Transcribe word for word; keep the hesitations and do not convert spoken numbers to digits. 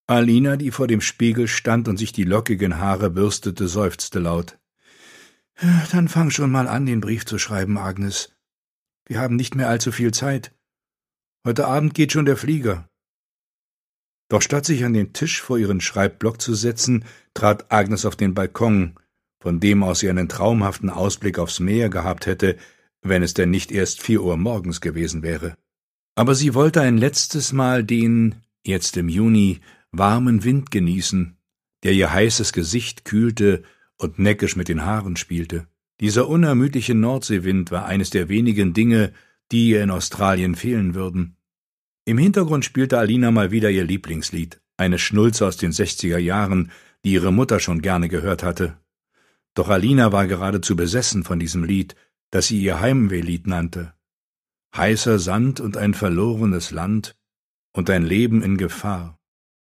Alina, die vor dem Spiegel stand und sich die lockigen Haare bürstete, seufzte laut. »Dann fang schon mal an, den Brief zu schreiben, Agnes. Wir haben nicht mehr allzu viel Zeit. Heute Abend geht schon der Flieger.« Doch statt sich an den Tisch vor ihren Schreibblock zu setzen, trat Agnes auf den Balkon, von dem aus sie einen traumhaften Ausblick aufs Meer gehabt hätte, wenn es denn nicht erst vier Uhr morgens gewesen wäre. Aber sie wollte ein letztes Mal den, jetzt im Juni, warmen Wind genießen, der ihr heißes Gesicht kühlte und neckisch mit den Haaren spielte. Dieser unermüdliche Nordseewind war eines der wenigen Dinge, die ihr in Australien fehlen würden. Im Hintergrund spielte Alina mal wieder ihr Lieblingslied, eine Schnulze aus den sechziger Jahren, die ihre Mutter schon gerne gehört hatte. Doch Alina war geradezu besessen von diesem Lied, das sie ihr Heimwehlied nannte. Heißer Sand und ein verlorenes Land und ein Leben in Gefahr.